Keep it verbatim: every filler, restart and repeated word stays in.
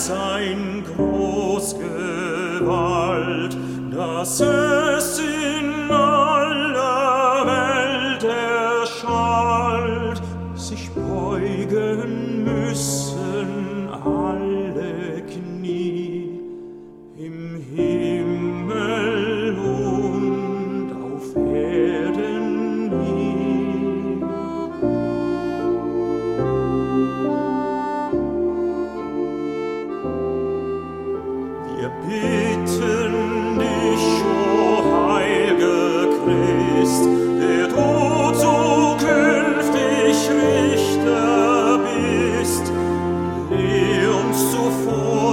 sein Großgewalt, dass es in aller Welt erschallt, sich beugen müssen alle Knie im Himmel und auf Erden nie. Wir bitten dich, o heilger Christ, der du zukünftig Richter bist, lehr uns zuvor